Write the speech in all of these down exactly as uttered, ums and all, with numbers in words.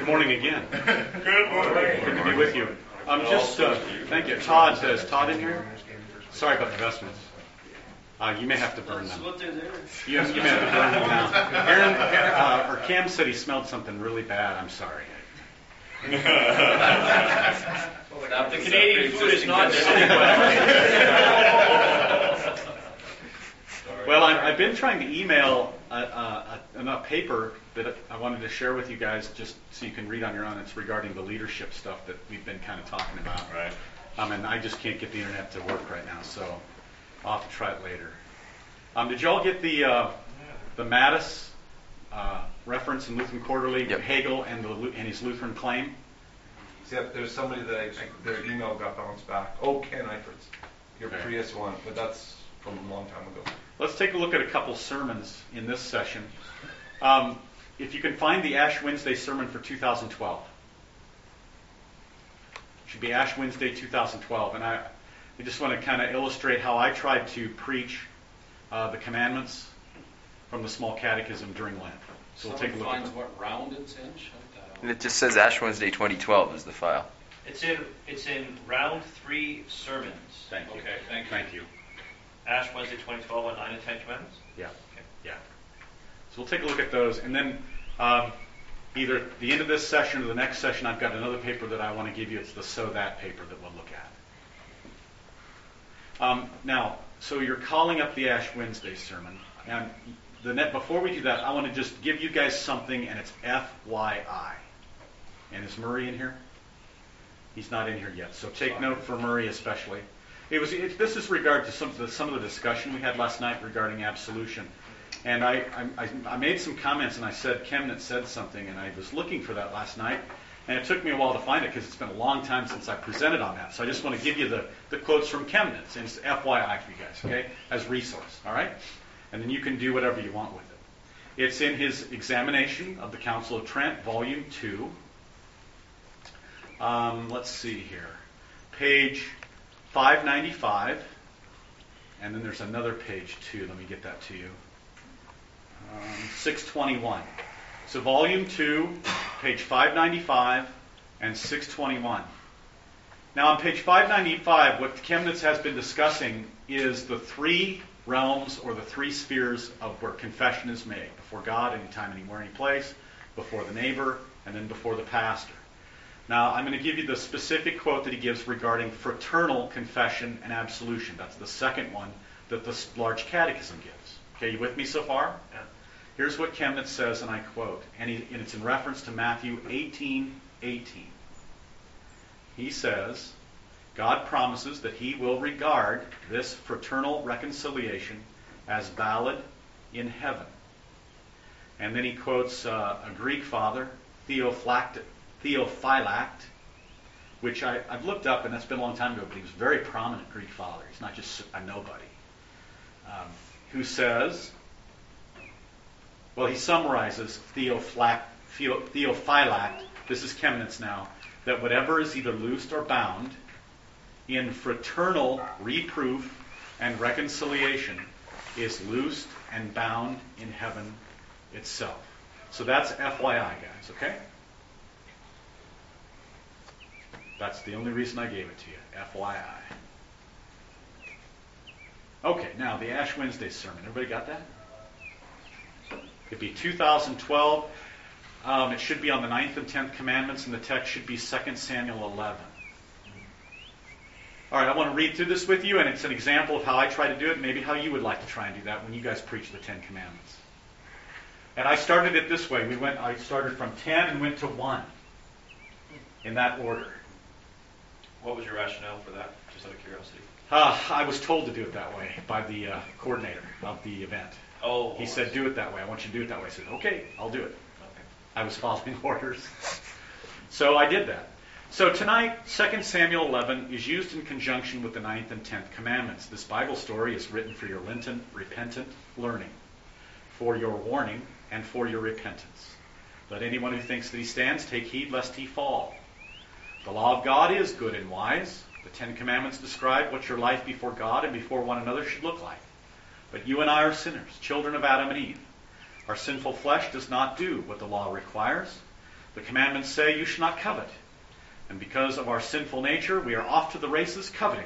Good morning again. Good morning. Good to be with you. Um, just uh, thank you. Todd, is Todd in here? Sorry about the vestments. Uh, you may have to burn them. You, you may have to burn them now. Aaron, uh, or Cam said he smelled something really bad. I'm sorry. The Canadian food is not Well, I, I've been trying to email a, a, a, a paper that I wanted to share with you guys just so you can read on your own. It's regarding the leadership stuff that we've been kind of talking about. Right. Um, and I just can't get the internet to work right now, so I'll have to try it later. Um, did you all get the uh, the Mattis uh, reference in Lutheran Quarterly, Yep. Hegel and, the, and his Lutheran claim? Yep, there's somebody that I, their email got bounced back. Oh, Ken Eiferts, your Okay. Prius one, but that's from a long time ago. Let's take a look at a couple sermons in this session. Um, if you can find the Ash Wednesday sermon for two thousand twelve. It should be Ash Wednesday two thousand twelve. And I, I just want to kind of illustrate how I tried to preach uh, the commandments from the Small Catechism during Lent. So we'll take a look at them. what round it's in. And it just says Ash Wednesday twenty twelve is the file. It's in it's in round three sermons. Thank you. Okay, thank you. Thank you. Ash Wednesday twenty twelve on nine and ten commandments. Yeah. Okay. Yeah. So we'll take a look at those, and then um, either at the end of this session or the next session, I've got another paper that I want to give you. It's the So That paper that we'll look at. Um, now, so you're calling up the Ash Wednesday sermon, and the net before we do that, I want to just give you guys something, and it's F Y I. And is Murray in here? He's not in here yet, so take note for Murray especially. It was. It, this is regard to some of the some of the discussion we had last night regarding absolution, and I I, I made some comments and I said Chemnitz said something, and I was looking for that last night, and it took me a while to find it because it's been a long time since I presented on that. So I just want to give you the, the quotes from Chemnitz, and it's F Y I for you guys, okay, as resource, all right, and then you can do whatever you want with it. It's in his examination of the Council of Trent, Volume Two. Um, let's see here, page five ninety-five, and then there's another page too. Let me get that to you. Um, six twenty-one. So volume two, page five ninety-five and six twenty-one. Now on page five ninety-five, what Chemnitz has been discussing is the three realms or the three spheres of where confession is made. Before God, anytime, anywhere, any place. Before the neighbor, and then before the pastor. Now, I'm going to give you the specific quote that he gives regarding fraternal confession and absolution. That's the second one that the large catechism gives. Okay, you with me so far? Yeah. Here's what Chemnitz says, and I quote, and, he, and it's in reference to Matthew eighteen eighteen. He says, God promises that he will regard this fraternal reconciliation as valid in heaven. And then he quotes uh, a Greek father, Theophylact, Theophylact, which I, I've looked up, and that's been a long time ago, but he was a very prominent Greek father. He's not just a nobody. Um, who says, well, he summarizes Theophylact, Theophylact, this is Chemnitz now, that whatever is either loosed or bound in fraternal reproof and reconciliation is loosed and bound in heaven itself. So that's F Y I, guys, okay? That's the only reason I gave it to you, F Y I. Okay, now the Ash Wednesday sermon. Everybody got that? It'd be two thousand twelve. Um, it should be on the ninth and tenth commandments, and the text should be Second Samuel eleven. All right, I want to read through this with you, and it's an example of how I try to do it, and maybe how you would like to try and do that when you guys preach the Ten Commandments. And I started it this way. We went. I started from ten and went to one, in that order. What was your rationale for that? Just out of curiosity. Uh, I was told to do it that way by the uh, coordinator of the event. Oh. He said, do it that way. I want you to do it that way. I said, okay, I'll do it. Okay. I was following orders. So I did that. So tonight, Second Samuel eleven is used in conjunction with the ninth and tenth commandments. This Bible story is written for your Lenten repentant learning, for your warning, and for your repentance. Let anyone who thinks that he stands take heed lest he fall. The law of God is good and wise. The Ten Commandments describe what your life before God and before one another should look like. But you and I are sinners, children of Adam and Eve. Our sinful flesh does not do what the law requires, The commandments say you should not covet. And because of our sinful nature, we are off to the races coveting.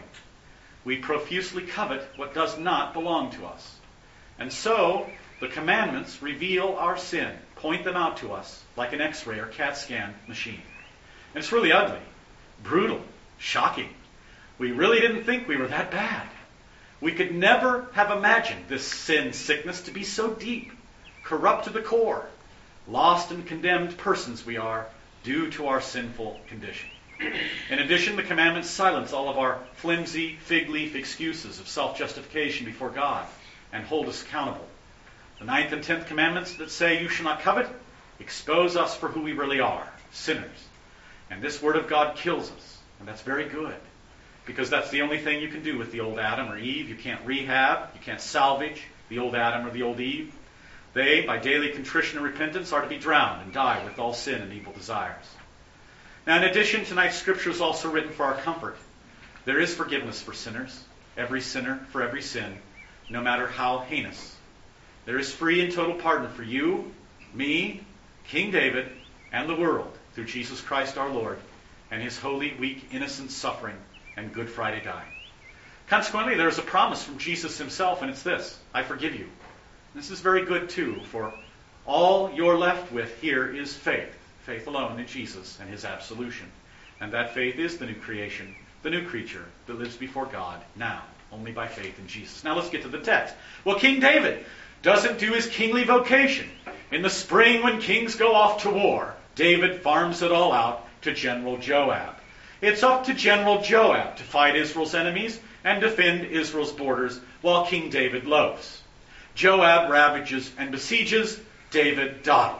We profusely covet what does not belong to us. And so, the commandments reveal our sin, point them out to us like an X-ray or CAT scan machine. And it's really ugly, brutal, shocking. We really didn't think we were that bad. We could never have imagined this sin sickness to be so deep, corrupt to the core, lost and condemned persons we are due to our sinful condition. In addition, the commandments silence all of our flimsy, fig leaf excuses of self-justification before God and hold us accountable. The ninth and tenth commandments that say you shall not covet expose us for who we really are, sinners. And this word of God kills us, and that's very good, because that's the only thing you can do with the old Adam or Eve. You can't rehab, you can't salvage the old Adam or the old Eve. They, by daily contrition and repentance, are to be drowned and die with all sin and evil desires. Now, in addition, tonight's scripture is also written for our comfort. There is forgiveness for sinners, every sinner for every sin, no matter how heinous. There is free and total pardon for you, me, King David, and the world through Jesus Christ our Lord and his holy, weak, innocent suffering and Good Friday dying. Consequently, there is a promise from Jesus himself, and it's this: I forgive you. This is very good, too, for all you're left with here is faith. Faith alone in Jesus and his absolution. And that faith is the new creation, the new creature that lives before God now, only by faith in Jesus. Now let's get to the text. Well, King David doesn't do his kingly vocation. In the spring, when kings go off to war, David farms it all out to General Joab. It's up to General Joab to fight Israel's enemies and defend Israel's borders while King David loafs. Joab ravages and besieges, David dawdles.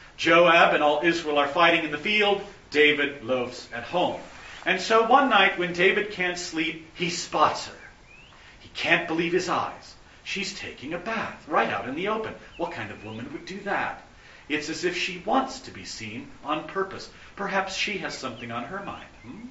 Joab and all Israel are fighting in the field, David loafs at home. And so one night when David can't sleep, he spots her. He can't believe his eyes. She's taking a bath right out in the open. What kind of woman would do that? It's as if she wants to be seen on purpose. Perhaps she has something on her mind. Hmm?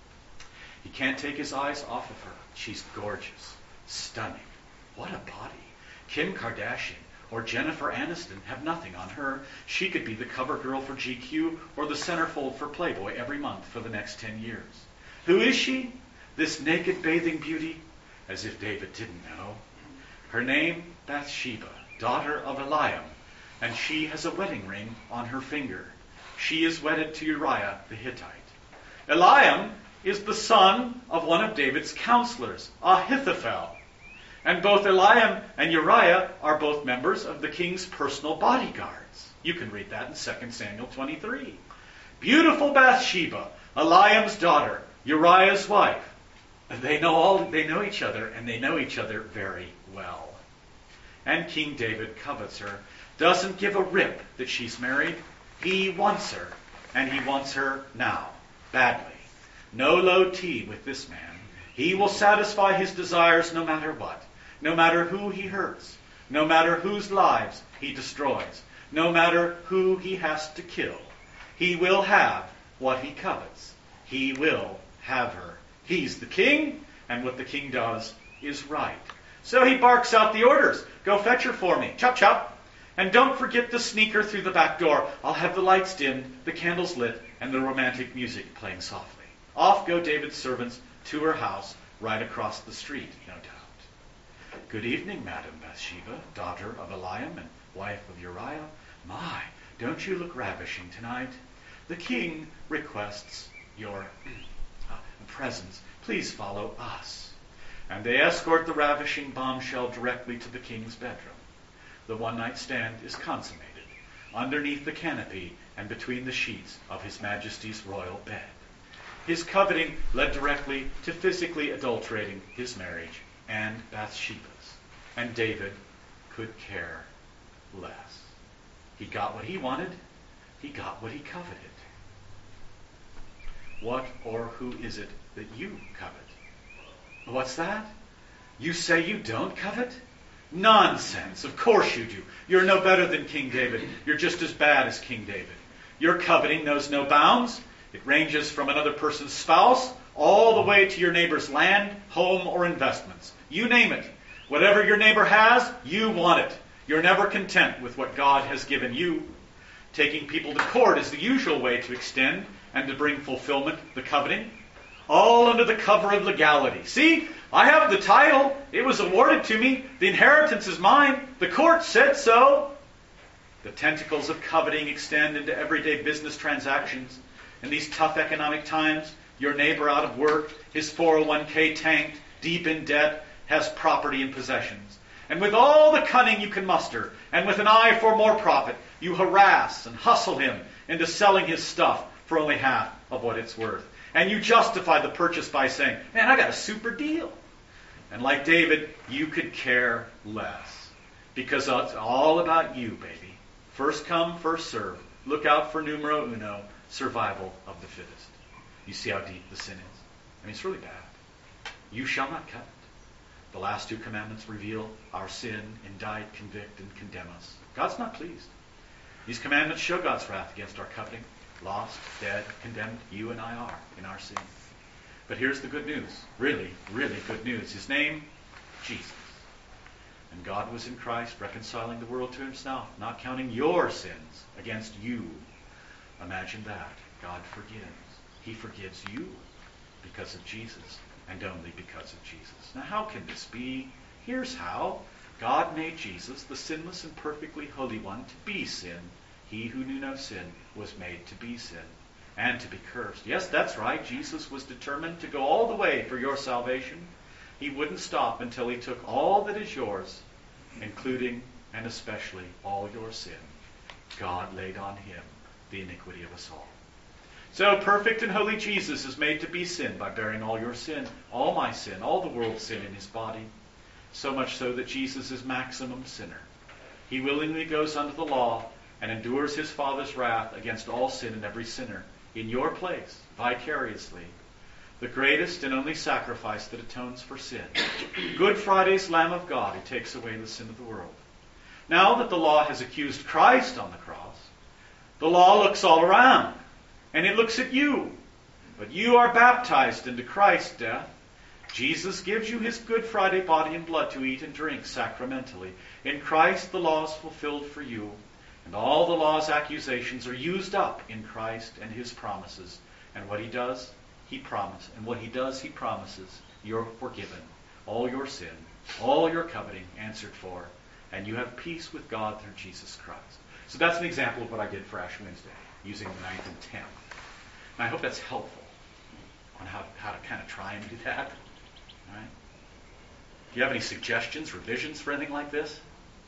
He can't take his eyes off of her. She's gorgeous, stunning. What a body. Kim Kardashian or Jennifer Aniston have nothing on her. She could be the cover girl for G Q or the centerfold for Playboy every month for the next ten years. Who is she? This naked bathing beauty? As if David didn't know. Her name, Bathsheba, daughter of Eliam, and she has a wedding ring on her finger. She is wedded to Uriah the Hittite. Eliam is the son of one of David's counselors, Ahithophel. And both Eliam and Uriah are both members of the king's personal bodyguards. You can read that in Second Samuel twenty-three. Beautiful Bathsheba, Eliam's daughter, Uriah's wife. They know all. They know each other, and they know each other very well. And King David covets her, doesn't give a rip that she's married. He wants her, and he wants her now, badly. No low tea with this man. He will satisfy his desires no matter what, no matter who he hurts, no matter whose lives he destroys, no matter who he has to kill. He will have what he covets. He will have her. He's the king, and what the king does is right. So he barks out the orders. Go fetch her for me. Chop, chop. And don't forget to sneak her through the back door. I'll have the lights dimmed, the candles lit, and the romantic music playing softly. Off go David's servants to her house, right across the street, no doubt. Good evening, Madam Bathsheba, daughter of Eliam and wife of Uriah. My, don't you look ravishing tonight? The king requests your uh, presence. Please follow us. And they escort the ravishing bombshell directly to the king's bedroom. The one-night stand is consummated underneath the canopy and between the sheets of His Majesty's royal bed. His coveting led directly to physically adulterating his marriage and Bathsheba's. And David could care less. He got what he wanted. He got what he coveted. What or who is it that you covet? What's that? You say you don't covet? Nonsense. Of course you do. You're no better than King David. You're just as bad as King David. Your coveting knows no bounds. It ranges from another person's spouse all the way to your neighbor's land, home, or investments. You name it. Whatever your neighbor has, you want it. You're never content with what God has given you. Taking people to court is the usual way to extend and to bring fulfillment the coveting. All under the cover of legality. See, I have the title. It was awarded to me. The inheritance is mine. The court said so. The tentacles of coveting extend into everyday business transactions. In these tough economic times, your neighbor out of work, his four oh one k tanked, deep in debt, has property and possessions. And with all the cunning you can muster, and with an eye for more profit, you harass and hustle him into selling his stuff for only half of what it's worth. And you justify the purchase by saying, man, I got a super deal. And like David, you could care less. Because it's all about you, baby. First come, first serve. Look out for numero uno, survival of the fittest. You see how deep the sin is? I mean, it's really bad. You shall not covet. The last two commandments reveal our sin, indict, convict, and condemn us. God's not pleased. These commandments show God's wrath against our coveting. Lost, dead, condemned, you and I are in our sin. But here's the good news. Really, really good news. His name, Jesus. And God was in Christ reconciling the world to himself, not counting your sins against you. Imagine that. God forgives. He forgives you because of Jesus, and only because of Jesus. Now, how can this be? Here's how. God made Jesus, the sinless and perfectly holy one, to be sin. He who knew no sin was made to be sin and to be cursed. Yes, that's right. Jesus was determined to go all the way for your salvation. He wouldn't stop until he took all that is yours, including and especially all your sin. God laid on him the iniquity of us all. So perfect and holy Jesus is made to be sin by bearing all your sin, all my sin, all the world's sin in his body. So much so that Jesus is maximum sinner. He willingly goes under the law and endures his Father's wrath against all sin and every sinner in your place, vicariously. The greatest and only sacrifice that atones for sin. Good Friday's Lamb of God who takes away the sin of the world. Now that the law has accused Christ on the cross, the law looks all around, and it looks at you. But you are baptized into Christ's death. Jesus gives you his Good Friday body and blood to eat and drink sacramentally. In Christ the law is fulfilled for you, and all the law's accusations are used up in Christ and his promises. And what he does, he promises. And what he does, he promises. You're forgiven. All your sin, all your coveting answered for, and you have peace with God through Jesus Christ. So that's an example of what I did for Ash Wednesday, using the ninth and tenth. And I hope that's helpful on how, how to kind of try and do that. All right? Do you have any suggestions, revisions for anything like this?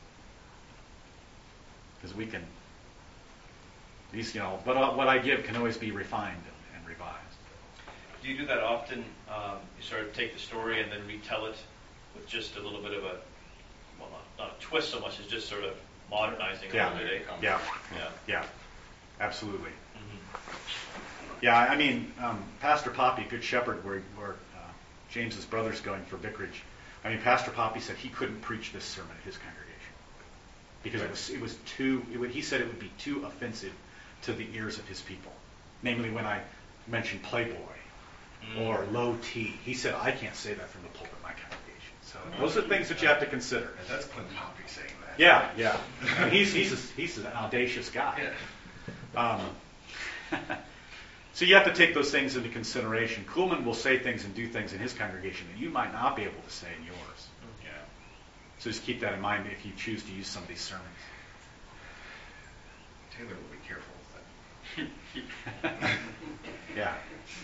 Because we can, these, you know, but what I give can always be refined and, and revised. Do you do that often? Um, you sort of take the story and then retell it with just a little bit of a, well, not, not a twist so much as just sort of modernizing it Yeah. a little bit. Yeah. Yeah. Yeah. Absolutely. Mm-hmm. Yeah, I mean, um, Pastor Poppy, Good Shepherd, where, where uh, James's brother's going for vicarage, I mean, Pastor Poppy said he couldn't preach this sermon at his congregation because it was it was too. It would, he said it would be too offensive to the ears of his people. Namely, when I mentioned Playboy Mm. or low T, he said I can't say that from the pulpit of my congregation. So those are things that you have to consider. And that's Clint Poppy saying that. Yeah, yeah. I mean, he's he's a, he's an audacious guy. Yeah. Um, so you have to take those things into consideration. Kuhlman will say things and do things in his congregation that you might not be able to say in yours. Yeah. So just keep that in mind if you choose to use some of these sermons. Taylor will be careful with that. Yeah.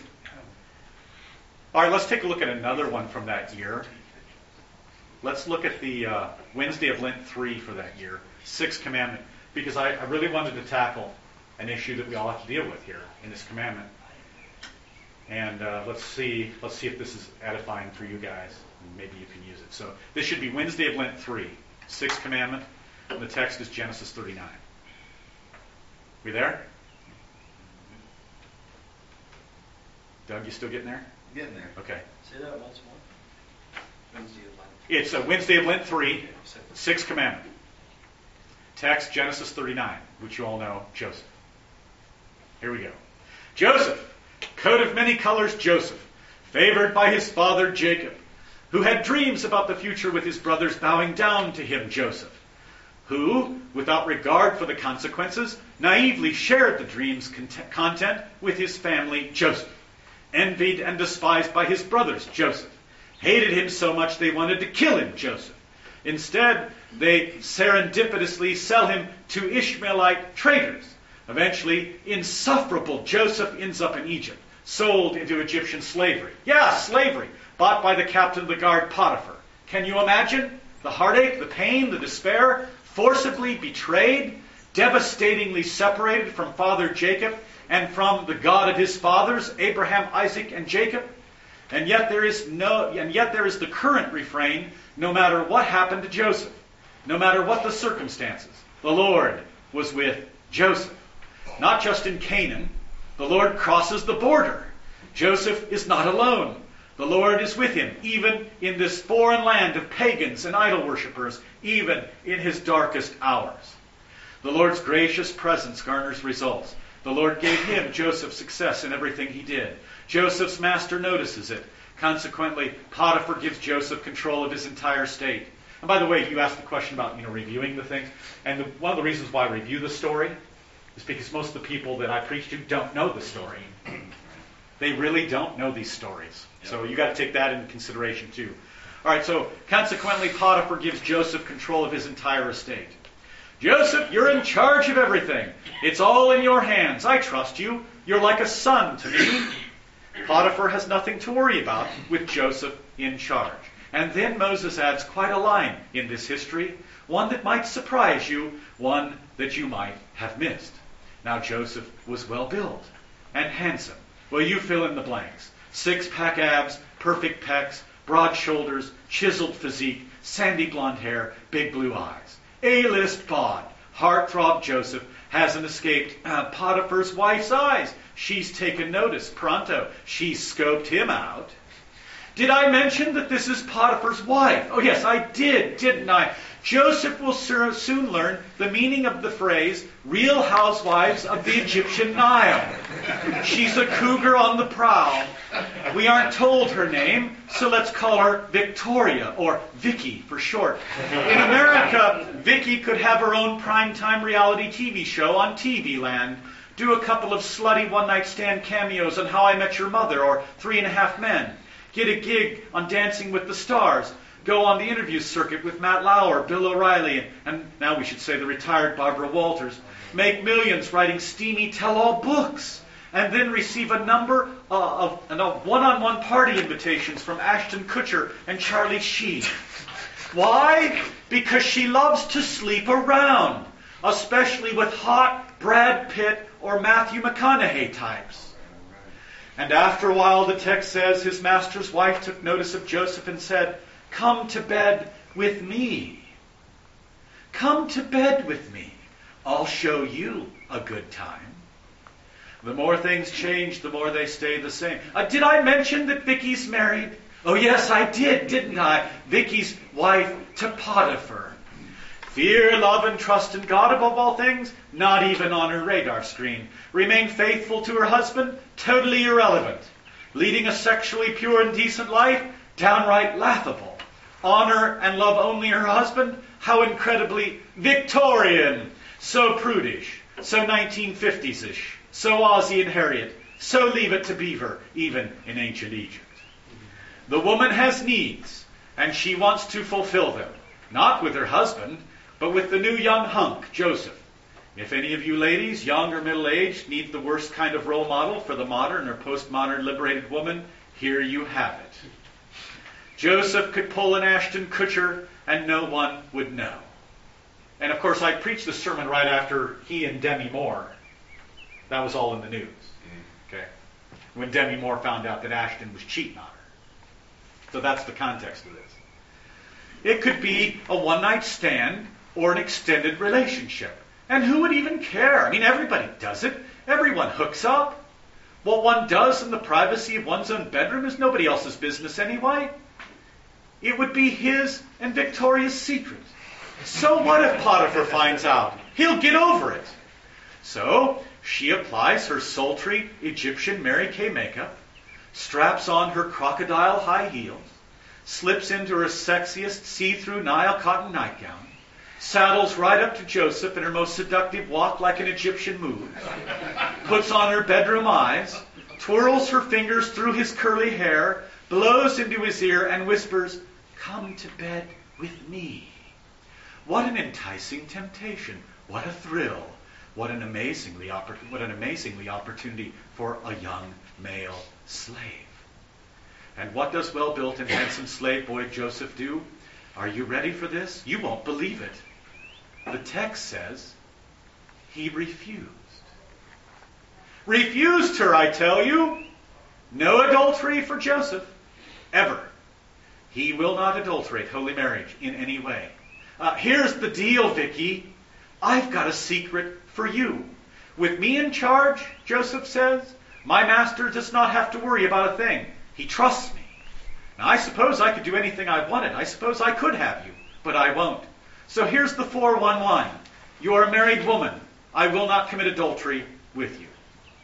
All right, let's take a look at another one from that year. Let's look at the uh, Wednesday of Lent three for that year, Sixth Commandment, because I, I really wanted to tackle an issue that we all have to deal with here in this commandment. And uh, let's see, let's see if this is edifying for you guys, and maybe you can use it. So this should be Wednesday of Lent three, Sixth Commandment, and the text is Genesis thirty-nine. We there? Doug, you still getting there? Getting there. Okay. Say that once more. Wednesday of Lent. It's a Wednesday of Lent three, Sixth Commandment. Text, Genesis thirty-nine, which you all know, Joseph. Here we go. Joseph, coat of many colors Joseph, favored by his father Jacob, who had dreams about the future with his brothers bowing down to him, Joseph, who, without regard for the consequences, naively shared the dream's cont- content with his family, Joseph. Envied and despised by his brothers, Joseph. Hated him so much they wanted to kill him, Joseph. Instead, they serendipitously sell him to Ishmaelite traders. Eventually, insufferable Joseph ends up in Egypt, sold into Egyptian slavery. Yeah, slavery, bought by the captain of the guard, Potiphar. Can you imagine? The heartache, the pain, the despair, forcibly betrayed, devastatingly separated from father Jacob and from the God of his fathers, Abraham, Isaac, and Jacob. And yet there is no, and yet there is the current refrain, no matter what happened to Joseph, no matter what the circumstances, the Lord was with Joseph. Not just in Canaan, the Lord crosses the border. Joseph is not alone. The Lord is with him, even in this foreign land of pagans and idol worshippers, even in his darkest hours. The Lord's gracious presence garners results. The Lord gave him, Joseph, success in everything he did. Joseph's master notices it. Consequently, Potiphar gives Joseph control of his entire state. And by the way, you asked the question about, you know, reviewing the things. And the, one of the reasons why I review the story is because most of the people that I preach to don't know the story. They really don't know these stories. Yep. So you got to take that into consideration too. All right, so consequently, Potiphar gives Joseph control of his entire estate. Joseph, you're in charge of everything. It's all in your hands. I trust you. You're like a son to me. Potiphar has nothing to worry about with Joseph in charge. And then Moses adds quite a line in this history, one that might surprise you, one that you might have missed. Now Joseph was well built and handsome. Well, you fill in the blanks. Six-pack abs, perfect pecs, broad shoulders, chiseled physique, sandy blonde hair, big blue eyes. A-list bod. Heartthrob Joseph hasn't escaped uh, Potiphar's wife's eyes. She's taken notice. Pronto. She's scoped him out. Did I mention that this is Potiphar's wife? Oh, yes, I did, didn't I? Joseph will soon learn the meaning of the phrase, Real Housewives of the Egyptian Nile. She's a cougar on the prowl. We aren't told her name, so let's call her Victoria, or Vicky for short. In America, Vicky could have her own primetime reality T V show on T V Land, do a couple of slutty one-night stand cameos on How I Met Your Mother or Three and a Half Men, get a gig on Dancing with the Stars, go on the interview circuit with Matt Lauer, Bill O'Reilly, and, and now we should say the retired Barbara Walters, make millions writing steamy tell-all books, and then receive a number uh, of, of one-on-one party invitations from Ashton Kutcher and Charlie Sheen. Why? Because she loves to sleep around, especially with hot Brad Pitt or Matthew McConaughey types. And after a while, the text says, his master's wife took notice of Joseph and said, "Come to bed with me. Come to bed with me. I'll show you a good time." The more things change, the more they stay the same. Uh, did I mention that Vicky's married? Oh, yes, I did, didn't I? Vicky's wife to Potiphar. Fear, love, and trust in God above all things, not even on her radar screen. Remain faithful to her husband, totally irrelevant. Leading a sexually pure and decent life, downright laughable. Honor and love only her husband, how incredibly Victorian. So prudish, so nineteen fifties-ish, so Ozzie and Harriet, so Leave It to Beaver, even in ancient Egypt. The woman has needs, and she wants to fulfill them, not with her husband, but with the new young hunk, Joseph. If any of you ladies, young or middle-aged, need the worst kind of role model for the modern or postmodern liberated woman, here you have it. Joseph could pull an Ashton Kutcher, and no one would know. And of course, I preached the sermon right after he and Demi Moore. That was all in the news. Okay, when Demi Moore found out that Ashton was cheating on her. So that's the context of this. It could be a one-night stand or an extended relationship. And who would even care? I mean, everybody does it. Everyone hooks up. What one does in the privacy of one's own bedroom is nobody else's business anyway. It would be his and Victoria's secret. So what if Potiphar finds out? He'll get over it. So she applies her sultry Egyptian Mary Kay makeup, straps on her crocodile high heels, slips into her sexiest see-through Nile cotton nightgown, saddles right up to Joseph in her most seductive walk like an Egyptian moves, puts on her bedroom eyes, twirls her fingers through his curly hair, blows into his ear, and whispers, "Come to bed with me." What an enticing temptation. What a thrill. What an amazingly oppor- what an amazingly opportunity for a young male slave. And what does well-built and handsome slave boy Joseph do? Are you ready for this? You won't believe it. The text says he refused. Refused her, I tell you. No adultery for Joseph, ever. He will not adulterate holy marriage in any way. Uh, here's the deal, Vicky. I've got a secret for you. With me in charge, Joseph says, my master does not have to worry about a thing. He trusts me. Now, I suppose I could do anything I wanted. I suppose I could have you, but I won't. So here's the four one one. You are a married woman. I will not commit adultery with you.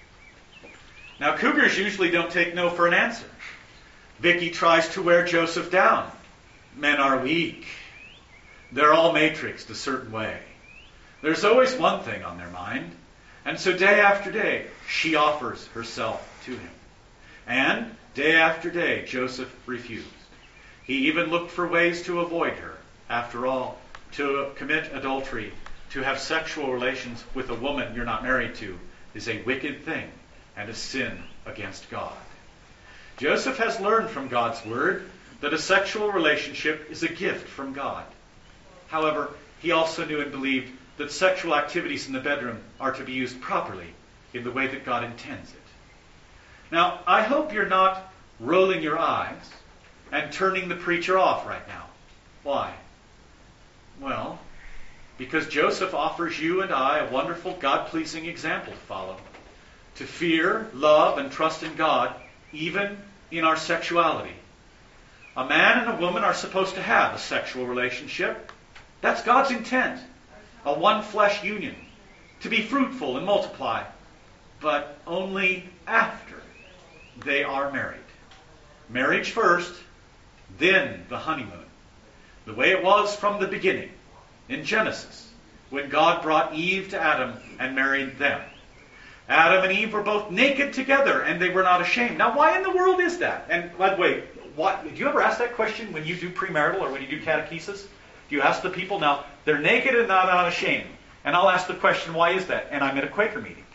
Now, cougars usually don't take no for an answer. Vicky tries to wear Joseph down. Men are weak. They're all matrixed a certain way. There's always one thing on their mind. And so day after day, she offers herself to him. And day after day, Joseph refused. He even looked for ways to avoid her. After all, to commit adultery, to have sexual relations with a woman you're not married to, is a wicked thing and a sin against God. Joseph has learned from God's word that a sexual relationship is a gift from God. However, he also knew and believed that sexual activities in the bedroom are to be used properly in the way that God intends it. Now, I hope you're not rolling your eyes and turning the preacher off right now. Why? Well, because Joseph offers you and I a wonderful, God-pleasing example to follow. To fear, love, and trust in God, even in our sexuality. A man and a woman are supposed to have a sexual relationship. That's God's intent. A one-flesh union. To be fruitful and multiply. But only after they are married. Marriage first, then the honeymoon. The way it was from the beginning, in Genesis, when God brought Eve to Adam and married them. Adam and Eve were both naked together, and they were not ashamed. Now, why in the world is that? And by the way, what, do you ever ask that question when you do premarital or when you do catechesis? Do you ask the people, now, they're naked and not, not ashamed. And I'll ask the question, why is that? And I'm at a Quaker meeting.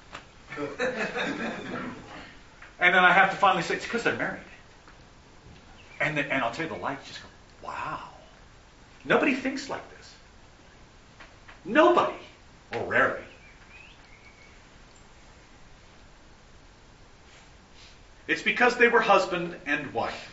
And then I have to finally say, it's because they're married. And, the, and I'll tell you, the lights just go, wow. Nobody thinks like this. Nobody. Or rarely. It's because they were husband and wife.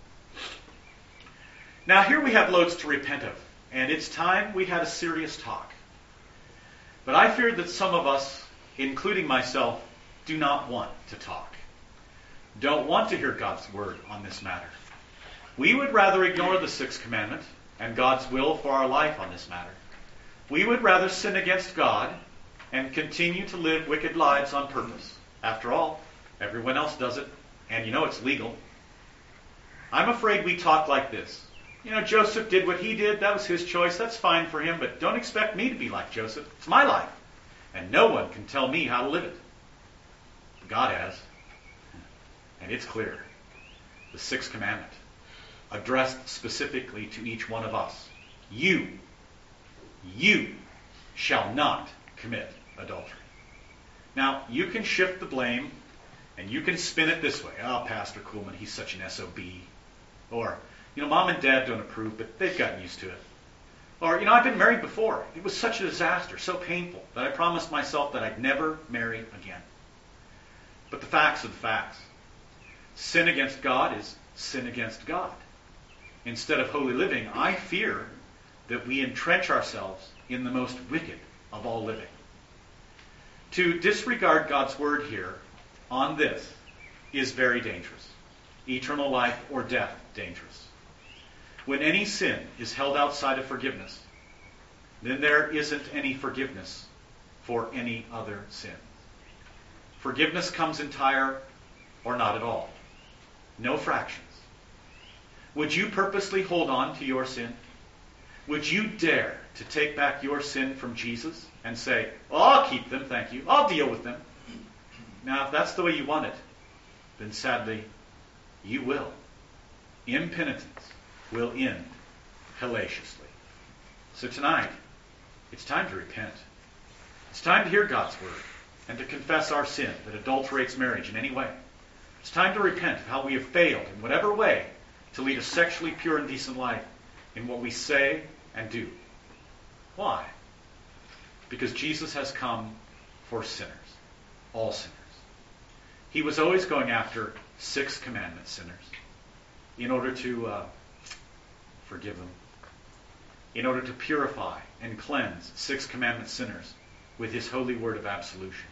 Now here we have loads to repent of, and it's time we had a serious talk. But I fear that some of us, including myself, do not want to talk. Don't want to hear God's word on this matter. We would rather ignore the sixth commandment and God's will for our life on this matter. We would rather sin against God and continue to live wicked lives on purpose. After all, everyone else does it. And you know it's legal. I'm afraid we talk like this. You know, Joseph did what he did. That was his choice. That's fine for him. But don't expect me to be like Joseph. It's my life. And no one can tell me how to live it. God has. And it's clear. The sixth commandment. Addressed specifically to each one of us. You. You shall not commit adultery. Now, you can shift the blame. And you can spin it this way. Oh, Pastor Kuhlman, he's such an S O B. Or, you know, Mom and Dad don't approve, but they've gotten used to it. Or, you know, I've been married before. It was such a disaster, so painful, that I promised myself that I'd never marry again. But the facts are the facts. Sin against God is sin against God. Instead of holy living, I fear that we entrench ourselves in the most wicked of all living. To disregard God's word here on this is very dangerous. Eternal life or death dangerous. When any sin is held outside of forgiveness, then there isn't any forgiveness for any other sin. Forgiveness comes entire or not at all. No fractions. Would you purposely hold on to your sin? Would you dare to take back your sin from Jesus and say, well, I'll keep them, thank you. I'll deal with them. Now, if that's the way you want it, then sadly, you will. Impenitence will end hellaciously. So tonight, it's time to repent. It's time to hear God's word and to confess our sin that adulterates marriage in any way. It's time to repent of how we have failed in whatever way to lead a sexually pure and decent life in what we say and do. Why? Because Jesus has come for sinners, all sinners. He was always going after Sixth Commandment sinners in order to uh, forgive them, in order to purify and cleanse Sixth Commandment sinners with his holy word of absolution.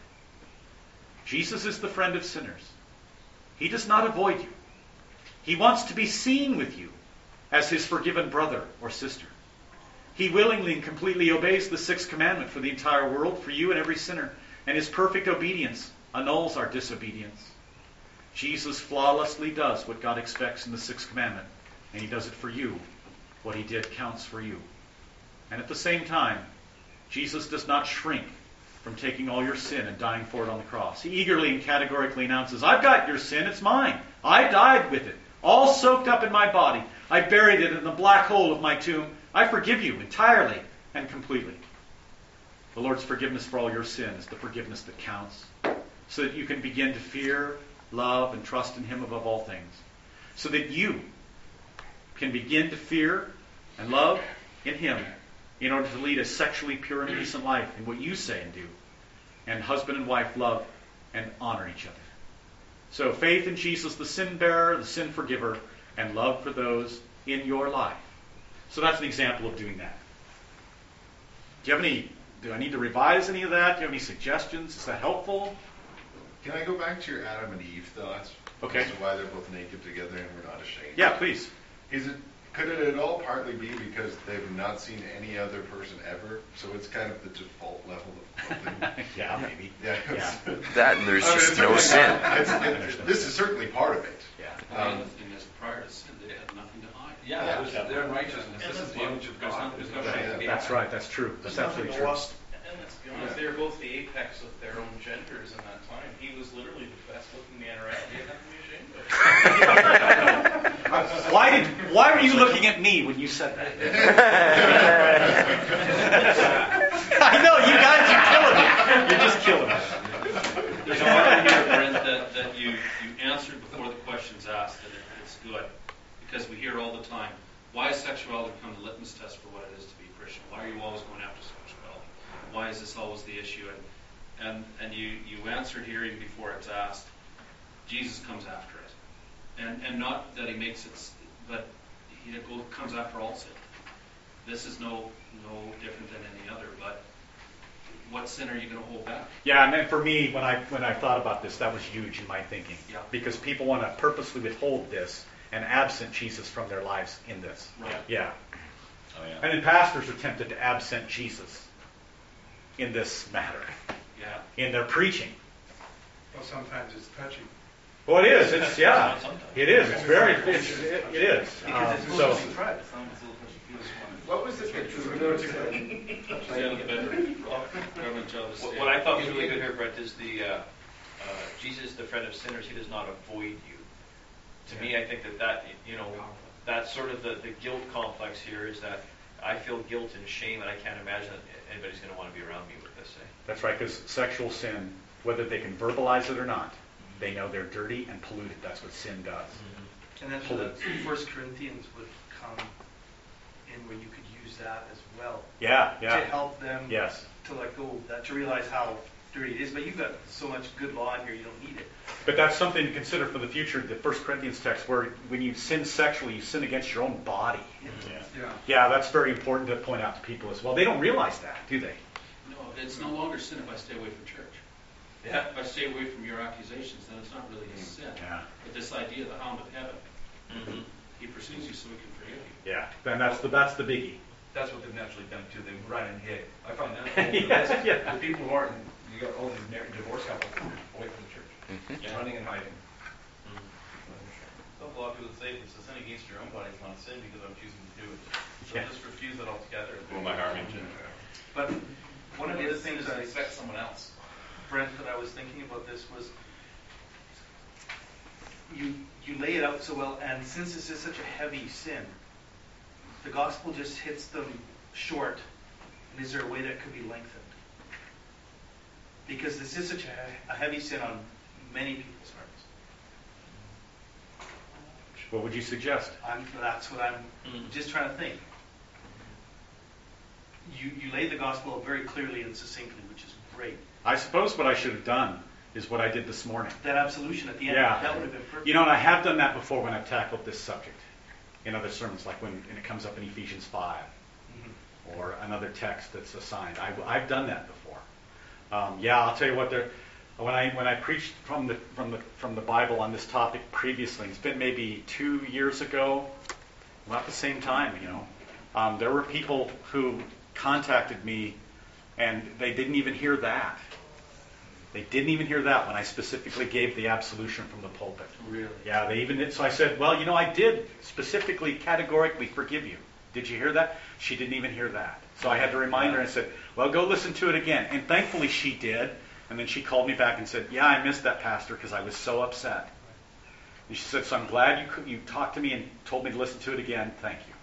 Jesus is the friend of sinners. He does not avoid you. He wants to be seen with you as his forgiven brother or sister. He willingly and completely obeys the Sixth Commandment for the entire world, for you and every sinner, and his perfect obedience annuls our disobedience. Jesus flawlessly does what God expects in the Sixth Commandment, and he does it for you. What he did counts for you. And at the same time, Jesus does not shrink from taking all your sin and dying for it on the cross. He eagerly and categorically announces, I've got your sin, it's mine. I died with it, all soaked up in my body. I buried it in the black hole of my tomb. I forgive you entirely and completely. The Lord's forgiveness for all your sin is the forgiveness that counts, so that you can begin to fear, love, and trust in him above all things. So that you can begin to fear and love in him in order to lead a sexually pure and decent life in what you say and do. And husband and wife love and honor each other. So faith in Jesus, the sin bearer, the sin forgiver, and love for those in your life. So that's an example of doing that. Do you have any, do I need to revise any of that? Do you have any suggestions? Is that helpful? Can I go back to your Adam and Eve thoughts? Okay. As to why they're both naked together and we're not ashamed. Yeah, please. Is it, could it at all partly be because they've not seen any other person ever? So it's kind of the default level of nothing? Yeah, maybe. Yeah. Yeah. That and there's I mean, just it's no certainly- sin. it's- it- this is certainly part of it. Yeah. Well, Um, the thing is, prior to sin, they had nothing to hide. Yeah, Yeah. it was their righteousness. This is the image of There's God. no, there's no Yeah, shame yeah. to be That's had. right. That's true. That's absolutely true. And let's be honest, they were both the apex of their own genders in that time. He was literally the best looking man around. He had nothing to be ashamed of. Why did? Why were you looking at me when you said that? I know you guys are killing me. You're just killing me. There's a part in here, Brent, that, that you, you answered before the question's asked, and it, it's good. Because we hear all the time, why is sexuality become the litmus test for what it is to be a Christian? Why are you always going after sexuality? Why is this always the issue? And and, and you, you answered here even before it's asked, Jesus comes after it. And and not that he makes it, but he goes, comes after all sin. This is no no different than any other, but what sin are you going to hold back? Yeah, and then for me, when I when I thought about this, that was huge in my thinking. Yeah. Because people want to purposely withhold this and absent Jesus from their lives in this. Right. Yeah. Oh, yeah. And then pastors are tempted to absent Jesus in this matter, Yeah. in their preaching. Well, sometimes it's touchy. Well, it is. It's yeah. Sometimes. It is. It's very. It's, it, it is. Um, so. What was it that Stay out of the bedroom. Reverend John, stay What out. what I thought was really good here, Brett, is the, uh, uh, Jesus, the friend of sinners, he does not avoid you. To me, I think that that, you know, that's sort of the, the guilt complex here is that I feel guilt and shame, and I can't imagine that anybody's going to want to be around me with this. Eh? That's right, because sexual sin, whether they can verbalize it or not, they know they're dirty and polluted. That's what sin does. And that's where the First Corinthians would come in, where you could use that as well Yeah, to yeah. help them Yes. to let go of that, to realize how dirty it is. But you've got so much good law in here, you don't need it. But that's something to consider for the future, the First Corinthians text, where when you sin sexually, you sin against your own body. Yeah. Yeah, that's very important to point out to people as well. They don't realize that, do they? No, it's no longer sin if I stay away from church. Yeah. If I stay away from your accusations, then it's not really a sin. Yeah. But this idea of the hound of heaven, Mm-hmm. he pursues you so he can forgive you. Yeah. Then that's the that's the biggie. That's what they've naturally done too. They run and hid. I found that. Yes, yeah. The people who aren't, you got all these married divorce couples away from the church, Yeah. running and hiding. So a lot of people say if it's a sin against your own body, it's not a sin because I'm choosing to do it. So Yeah. just refuse it altogether. Well, my heart into But one of the other things that I, affect someone else. Brent, that I was thinking about this was you you lay it out so well, and since this is such a heavy sin, the gospel just hits them short. And is there a way that could be lengthened? Because this is such a, a heavy sin on many people's hearts. What would you suggest? I'm, that's what I'm just trying to think. You you laid the gospel out very clearly and succinctly, which is great. I suppose what I should have done is what I did this morning. That absolution at the end, Yeah. that would have been perfect. You know, and I have done that before when I've tackled this subject in other sermons, like when, when it comes up in Ephesians five Mhm. or another text that's assigned. I, I've done that before. Um, yeah, I'll tell you what. There, when I when I preached from the from the from the Bible on this topic previously, it's been maybe two years ago, about the same time. You know, um, there were people who contacted me, and they didn't even hear that. They didn't even hear that when I specifically gave the absolution from the pulpit. Really? Yeah, they even did. So I said, well, you know, I did specifically, categorically forgive you. Did you hear that? She didn't even hear that. So I had to remind her and said, well, go listen to it again. And thankfully she did. And then she called me back and said, yeah, I missed that, Pastor, because I was so upset. And she said, so I'm glad you could, you talked to me and told me to listen to it again. Thank you.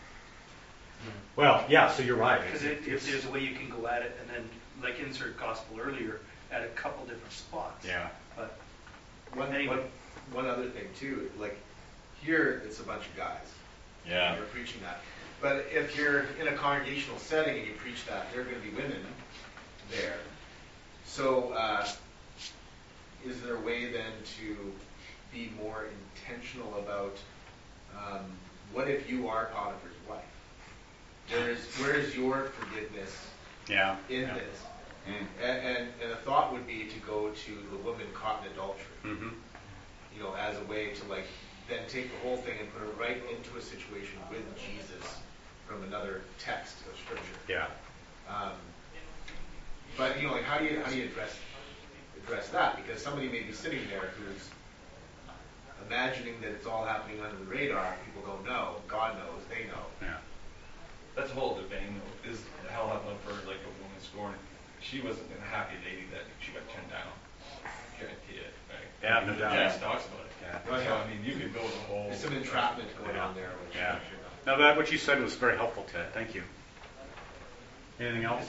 Well, yeah, so you're right. Because It's- if there's a way you can go at it, and then, like insert gospel earlier, at a couple different spots. Yeah. But One, Anyway. one, one other thing too, like here it's a bunch of guys. Yeah. You're preaching that. But if you're in a congregational setting and you preach that, there are going to be women there. So uh, is there a way then to be more intentional about um, what if you are Potiphar's wife? Where is where is your forgiveness Yeah. in yeah. this? And, and, and a thought would be to go to the woman caught in adultery, Mm-hmm. you know, as a way to like then take the whole thing and put it right into a situation with Jesus from another text of Scripture. Yeah. Um, but you know, like how do you how do you address address that? Because somebody may be sitting there who's imagining that it's all happening under the radar. People don't know. God knows. They know. Yeah. That's a whole debate, though. Is hell heaven for like a woman scorned? She wasn't a happy lady that she got turned down. Guarantee it, right? Yeah, no doubt. Jess talks about it. Yeah. Oh, So yeah. I mean, you could go the whole. There's some entrapment going Yeah. on there. Which Yeah. I'm sure not. No, that what you said was very helpful, Ted. Thank you. Anything else?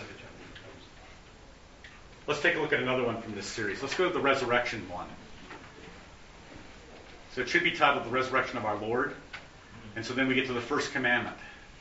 Let's take a look at another one from this series. Let's go to the resurrection one. So it should be titled The Resurrection of Our Lord. And so then we get to the first commandment.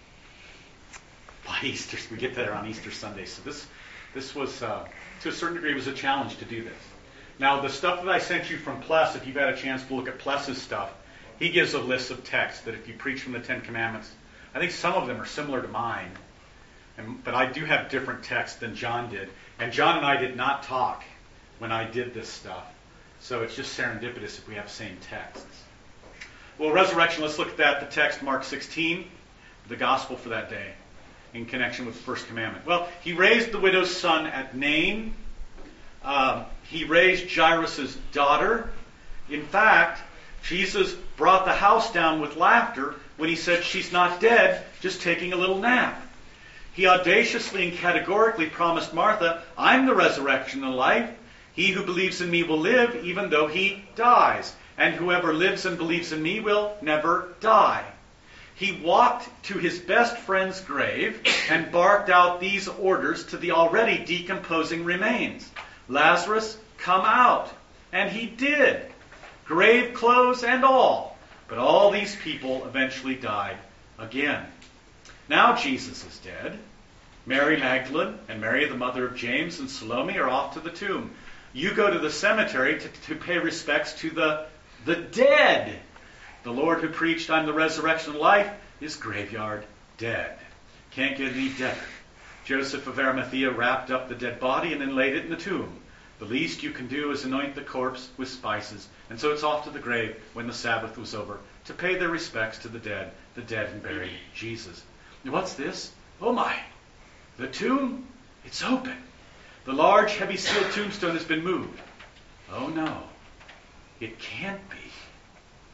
By Easter, we get there on Easter Sunday. So this this was, uh, to a certain degree, was a challenge to do this. Now, the stuff that I sent you from Pless, if you've had a chance to look at Pless's stuff, he gives a list of texts that if you preach from the Ten Commandments, I think some of them are similar to mine. And, but I do have different texts than John did. And John and I did not talk when I did this stuff. So it's just serendipitous if we have the same texts. Well, resurrection, let's look at that. The text, Mark sixteen, the gospel for that day in connection with the first commandment. Well, he raised the widow's son at Nain. Um, he raised Jairus' daughter. In fact, Jesus brought the house down with laughter when he said she's not dead, just taking a little nap. He audaciously and categorically promised Martha, I'm the resurrection and the life. He who believes in me will live even though he dies. And whoever lives and believes in me will never die. He walked to his best friend's grave and barked out these orders to the already decomposing remains. Lazarus, come out. And he did. Grave clothes and all. But all these people eventually died again. Now Jesus is dead. Mary Magdalene and Mary, the mother of James, and Salome are off to the tomb. You go to the cemetery to, to pay respects to the, the dead. The Lord who preached, I'm the resurrection and life, is graveyard dead. Can't get any deader. Joseph of Arimathea wrapped up the dead body and then laid it in the tomb. The least you can do is anoint the corpse with spices. And so it's off to the grave when the Sabbath was over to pay their respects to the dead, the dead and buried Jesus. And what's this? Oh my! The tomb, it's open. The large, heavy sealed tombstone has been moved. Oh no, it can't be.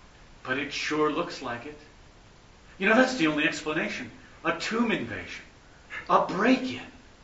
but it sure looks like it. You know, that's the only explanation. A tomb invasion. A break-in.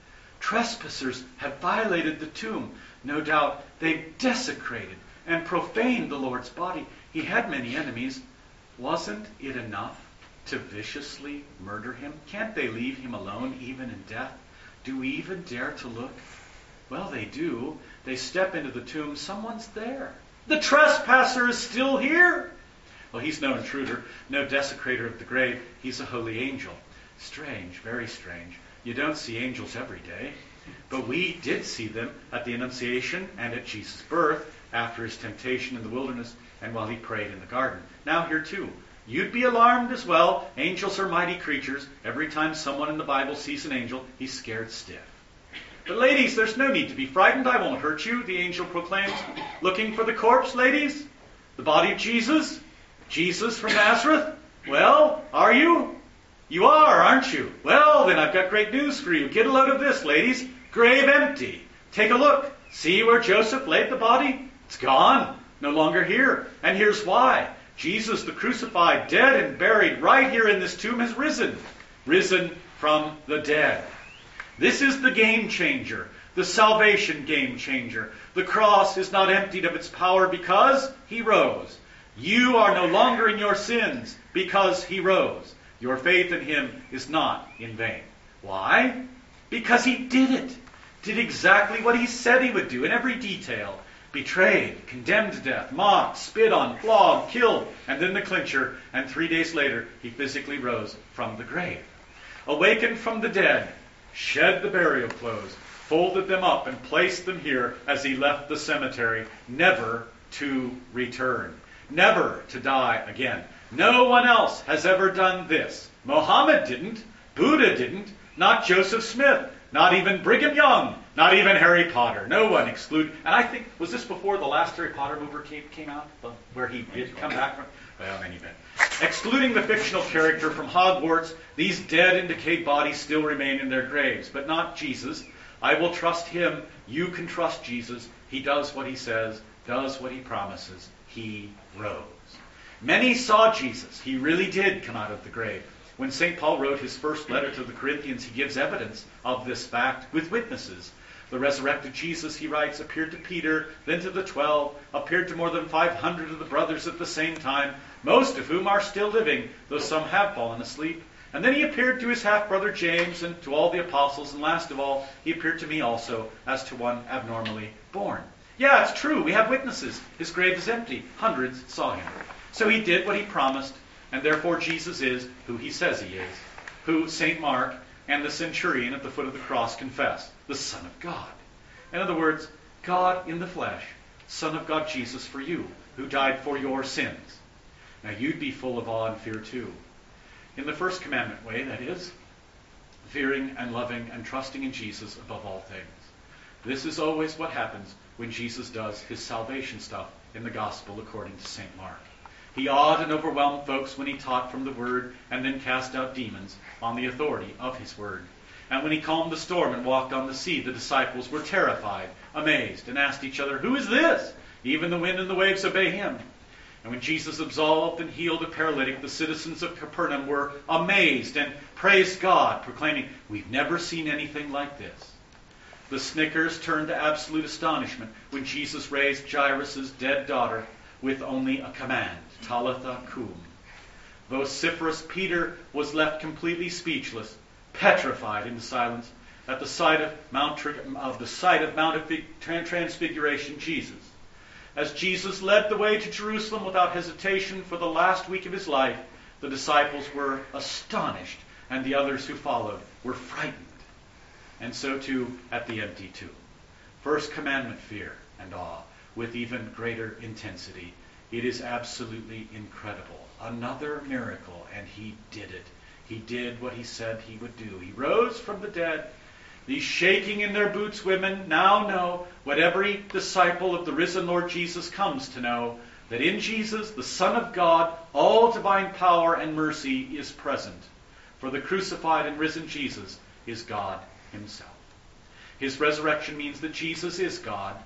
Trespassers have violated the tomb. No doubt they've desecrated and profaned the Lord's body. He had many enemies. Wasn't it enough to viciously murder him? Can't they leave him alone even in death? Do we even dare to look? Well, they do. They step into the tomb. Someone's there. The trespasser is still here. Well, he's no intruder, no desecrator of the grave. He's a holy angel. Strange, very strange. You don't see angels every day. But we did see them at the Annunciation and at Jesus' birth, after his temptation in the wilderness, and while he prayed in the garden. Now here too. You'd be alarmed as well. Angels are mighty creatures. Every time someone in the Bible sees an angel, he's scared stiff. But ladies, there's no need to be frightened. I won't hurt you, the angel proclaims. Looking for the corpse, ladies? The body of Jesus? Jesus from Nazareth? Well, are you? You are, aren't you? Well, then I've got great news for you. Get a load of this, ladies. Grave empty. Take a look. See where Joseph laid the body? It's gone. No longer here. And here's why. Jesus, the crucified, dead and buried right here in this tomb, has risen. Risen from the dead. This is the game changer. The salvation game changer. The cross is not emptied of its power because he rose. You are no longer in your sins because he rose. Your faith in him is not in vain. Why? Because he did it. Did exactly what he said he would do in every detail. Betrayed, condemned to death, mocked, spit on, flogged, killed, and then the clincher. And three days later, he physically rose from the grave. Awakened from the dead, shed the burial clothes, folded them up, and placed them here as he left the cemetery, never to return. Never to die again. No one else has ever done this. Mohammed didn't. Buddha didn't. Not Joseph Smith. Not even Brigham Young. Not even Harry Potter. No one excluded. And I think, was this before the last Harry Potter movie came, came out? Where he did come back from? Well, in any event. Excluding the fictional character from Hogwarts, these dead and decayed bodies still remain in their graves. But not Jesus. I will trust him. You can trust Jesus. He does what he says. Does what he promises. He rose. Many saw Jesus. He really did come out of the grave. When Saint Paul wrote his first letter to the Corinthians, he gives evidence of this fact with witnesses. The resurrected Jesus, he writes, appeared to Peter, then to the twelve, appeared to more than five hundred of the brothers at the same time, most of whom are still living, though some have fallen asleep. And then he appeared to his half-brother James and to all the apostles, and last of all, he appeared to me also as to one abnormally born. Yeah, it's true. We have witnesses. His grave is empty. Hundreds saw him. So he did what he promised, and therefore Jesus is who he says he is, who Saint Mark and the centurion at the foot of the cross confess, the Son of God. In other words, God in the flesh, Son of God Jesus for you, who died for your sins. Now you'd be full of awe and fear too. In the first commandment way, that is, fearing and loving and trusting in Jesus above all things. This is always what happens when Jesus does his salvation stuff in the gospel according to Saint Mark. He awed and overwhelmed folks when he taught from the Word and then cast out demons on the authority of his Word. And when he calmed the storm and walked on the sea, the disciples were terrified, amazed, and asked each other, "Who is this? Even the wind and the waves obey him." And when Jesus absolved and healed a paralytic, the citizens of Capernaum were amazed and praised God, proclaiming, "We've never seen anything like this." The snickers turned to absolute astonishment when Jesus raised Jairus' dead daughter with only a command, Talitha cum. Vociferous Peter was left completely speechless, petrified into silence at the sight of Mount of the sight of Mount of Transfiguration, Jesus. As Jesus led the way to Jerusalem without hesitation for the last week of his life, the disciples were astonished, and the others who followed were frightened. And so too at the empty tomb. First commandment, fear and awe, with even greater intensity. It is absolutely incredible. Another miracle, and he did it. He did what he said he would do. He rose from the dead. These shaking in their boots women now know what every disciple of the risen Lord Jesus comes to know, that in Jesus, the Son of God, all divine power and mercy is present. For the crucified and risen Jesus is God himself. His resurrection means that Jesus is God,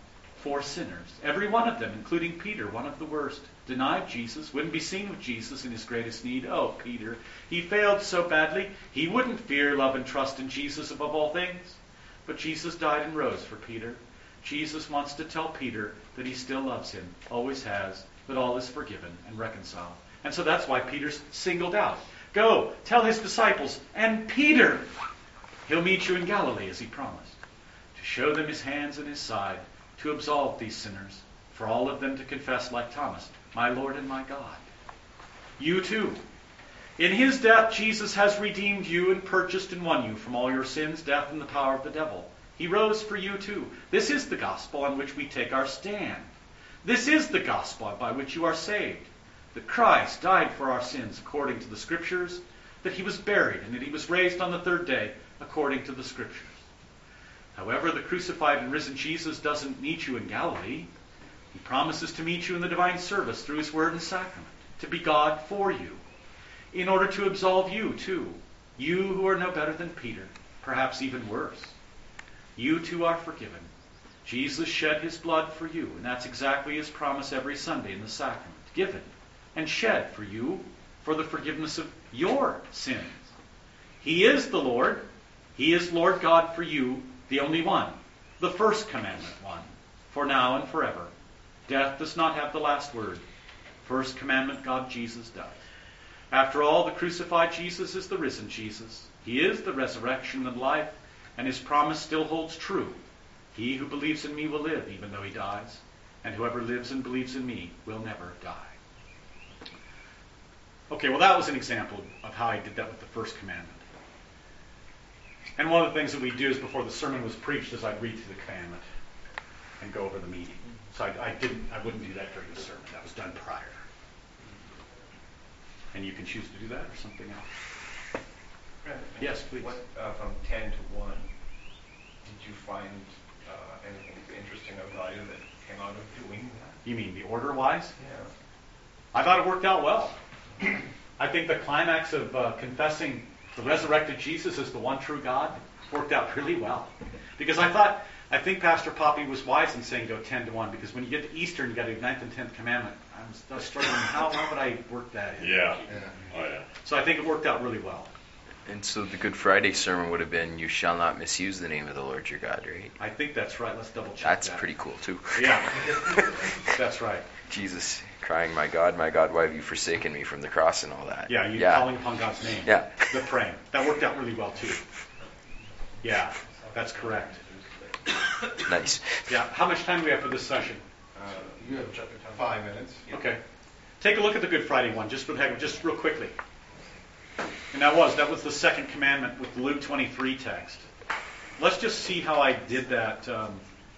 four sinners. Every one of them, including Peter, one of the worst, denied Jesus, wouldn't be seen with Jesus in his greatest need. Oh, Peter, he failed so badly, he wouldn't fear, love, and trust in Jesus above all things. But Jesus died and rose for Peter. Jesus wants to tell Peter that he still loves him, always has, that all is forgiven and reconciled. And so that's why Peter's singled out. Go, tell his disciples, and Peter, he'll meet you in Galilee as he promised, to show them his hands and his side, to absolve these sinners, for all of them to confess like Thomas, my Lord and my God. You too. In his death, Jesus has redeemed you and purchased and won you from all your sins, death, and the power of the devil. He rose for you too. This is the gospel on which we take our stand. This is the gospel by which you are saved. That Christ died for our sins according to the Scriptures, that he was buried, and that he was raised on the third day according to the Scriptures. However, the crucified and risen Jesus doesn't meet you in Galilee. He promises to meet you in the divine service through his word and sacrament, to be God for you, in order to absolve you too, you who are no better than Peter, perhaps even worse. You too are forgiven. Jesus shed his blood for you, and that's exactly his promise every Sunday in the sacrament, given and shed for you for the forgiveness of your sins. He is the Lord. He is Lord God for you, the only one, the first commandment one, for now and forever. Death does not have the last word. First commandment, God Jesus does. After all, the crucified Jesus is the risen Jesus. He is the resurrection and life, and his promise still holds true. He who believes in me will live, even though he dies, and whoever lives and believes in me will never die. Okay, well that was an example of how I did that with the first commandment. And one of the things that we do is before the sermon was preached is I'd read through the commandment and go over the meaning. So I, I didn't, I wouldn't do that during the sermon. That was done prior. And you can choose to do that or something else. Brandon, Yes, please. What, uh, from ten to one, did you find uh, anything interesting or value that came out of doing that? You mean the order-wise? Yeah. I thought it worked out well. I think the climax of uh, confessing the resurrected Jesus as the one true God worked out really well. Because I thought, I think Pastor Poppy was wise in saying go ten to one, because when you get to Easter and you got a ninth and tenth commandment, I was, I was struggling, how, how would I work that in? Yeah. Oh, yeah. So I think it worked out really well. And so the Good Friday sermon would have been, you shall not misuse the name of the Lord your God, right? I think that's right. Let's double check That's that. pretty cool, too. Yeah. That's right. Jesus crying, my God, my God, why have you forsaken me, from the cross and all that. Yeah, you yeah. calling upon God's name. Yeah. The praying. That worked out really well, too. Yeah, that's correct. Nice. Yeah, how much time do we have for this session? Uh, you have five minutes. Okay. Take a look at the Good Friday one, just for the heck of, just real quickly. And that was, that was the second commandment with the Luke twenty-three text. Let's just see how I did that. Um,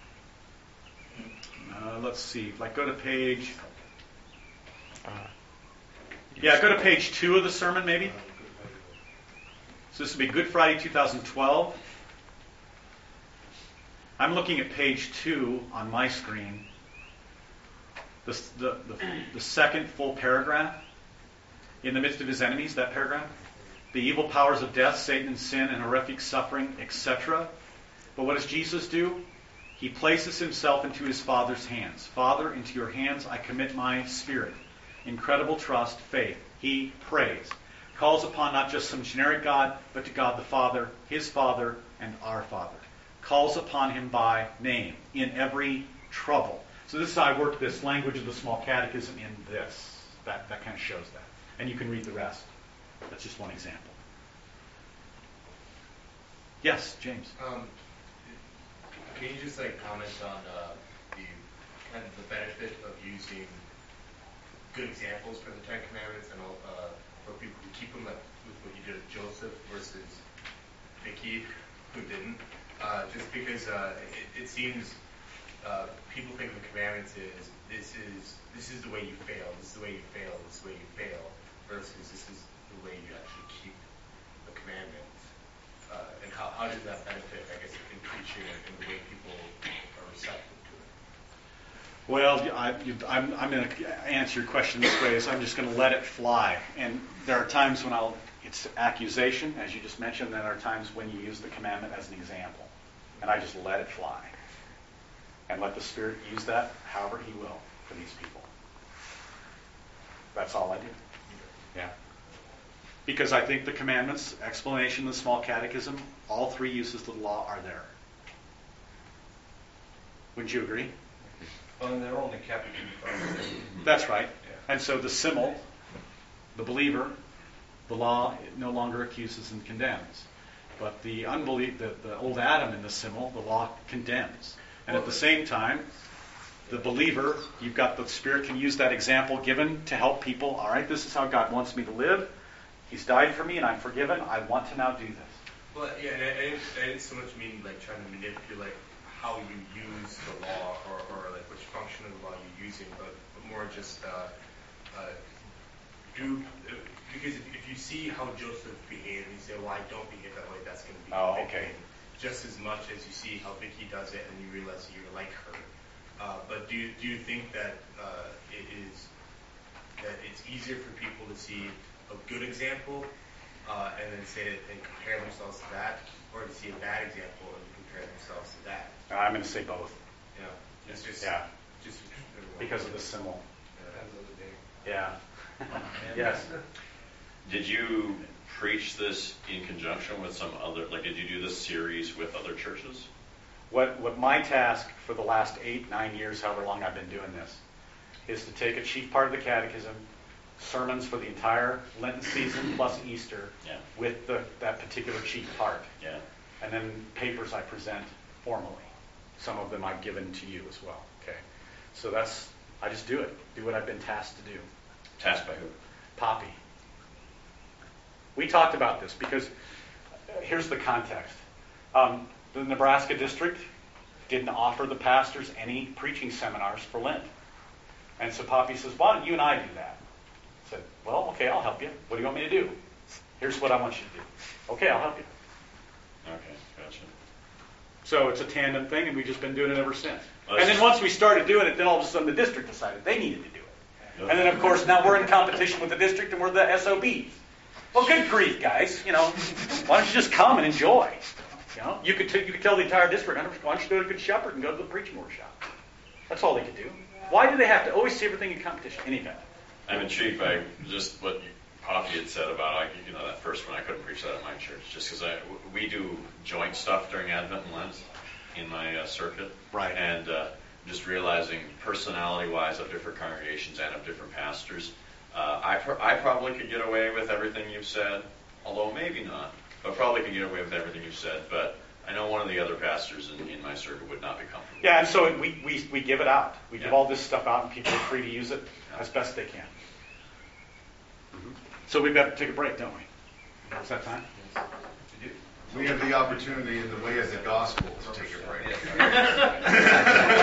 uh, let's see, like go to page, yeah, go to page two of the sermon maybe. So this would be Good Friday two thousand twelve. I'm looking at page two on my screen. The, the, the, the second full paragraph. In the midst of his enemies, that paragraph. The evil powers of death, Satan and sin, and horrific suffering, et cetera. But what does Jesus do? He places himself into his Father's hands. Father, into your hands I commit my spirit. Incredible trust, faith. He prays. Calls upon not just some generic God, but to God the Father, his Father, and our Father. Calls upon him by name in every trouble. So this is how I worked this language of the small catechism in this. That, that kind of shows that. And you can read the rest. That's just one example. Yes, James. Um, can you just like comment on uh, the kind of the benefit of using good examples for the Ten Commandments and all, uh, for people who keep them, like with what you did with Joseph versus Vicky, who didn't? Uh, just because uh, it, it seems uh, people think of the commandments as this is this is the way you fail, this is the way you fail, this is the way you fail, versus this is the way you actually keep the commandments. Uh, and how, how does that benefit, I guess, in preaching and in the way people are receptive to it? Well, I, you, I'm, I'm going to answer your question this way, is I'm just going to let it fly. And there are times when I'll, it's accusation, as you just mentioned, and there are times when you use the commandment as an example. And I just let it fly. And let the Spirit use that however He will for these people. That's all I do. Yeah. Because I think the commandments, explanation, the small catechism, all three uses of the law are there. Wouldn't you agree? Well, and they're only kept in That's right. Yeah. And so the simul, the believer, the law no longer accuses and condemns. But the unbelief, the, the old Adam in the simul, the law condemns. And at the same time, the believer, you've got the Spirit can use that example given to help people. All right, this is how God wants me to live. He's died for me and I'm forgiven. I want to now do this. Well, yeah, and I, I, didn't, I didn't so much mean like trying to manipulate how you use the law or, or like which function of the law you're using, but, but more just uh, uh, do uh, because if, if you see how Joseph behaved and you say, well, I don't behave that way, that's going to be Oh, convicting, okay. just as much as you see how Vicky does it and you realize that you're like her. Uh, but do you, do you think that uh, it is that it's easier for people to see a good example uh, and then say and compare themselves to that, or to see a bad example and compare themselves to that? I'm going to say both. Yeah, it's just Yeah. just Because of the simul. Yeah. Yeah. Yes. Did you preach this in conjunction with some other, like did you do this series with other churches? What, what my task for the last eight, nine years, however long I've been doing this, is to take a chief part of the catechism, sermons for the entire Lenten season plus Easter, Yeah. with the, that particular chief part. Yeah. And then papers I present formally. Some of them I've given to you as well. Okay. So that's, I just do it. Do what I've been tasked to do. Tasked by who? Poppy. We talked about this because uh, here's the context. Um, the Nebraska district didn't offer the pastors any preaching seminars for Lent. And so Poppy says, why don't you and I do that? I said, well, okay, I'll help you. What do you want me to do? Here's what I want you to do. Okay, I'll help you. Okay, gotcha. So it's a tandem thing, and we've just been doing it ever since. Well, and then just- once we started doing it, then all of a sudden the district decided they needed to do it. And then, of course, now we're in competition with the district, and we're the S O Bs. Well, good grief, guys. You know, why don't you just come and enjoy? You know, you could t- you could tell the entire district, why don't you go to Good Shepherd and go to the preaching workshop? That's all they could do. Why do they have to always see everything in competition? Any event. I'm intrigued by just what Poppy had said about, like, you know, that first one. I couldn't preach that at my church just because we do joint stuff during Advent and Lent in my uh, circuit. Right. And uh, just realizing personality-wise of different congregations and of different pastors, uh, I, pr- I probably could get away with everything you've said, although maybe not, but probably could get away with everything you've said. But I know one of the other pastors in, in my circuit would not be comfortable. Yeah, and so we, we, we give it out. We give Yeah. all this stuff out, and people are free to use it as best they can. Mm-hmm. So we've got to take a break, don't we? Is that time? We have the opportunity in the way of the gospel to take a break.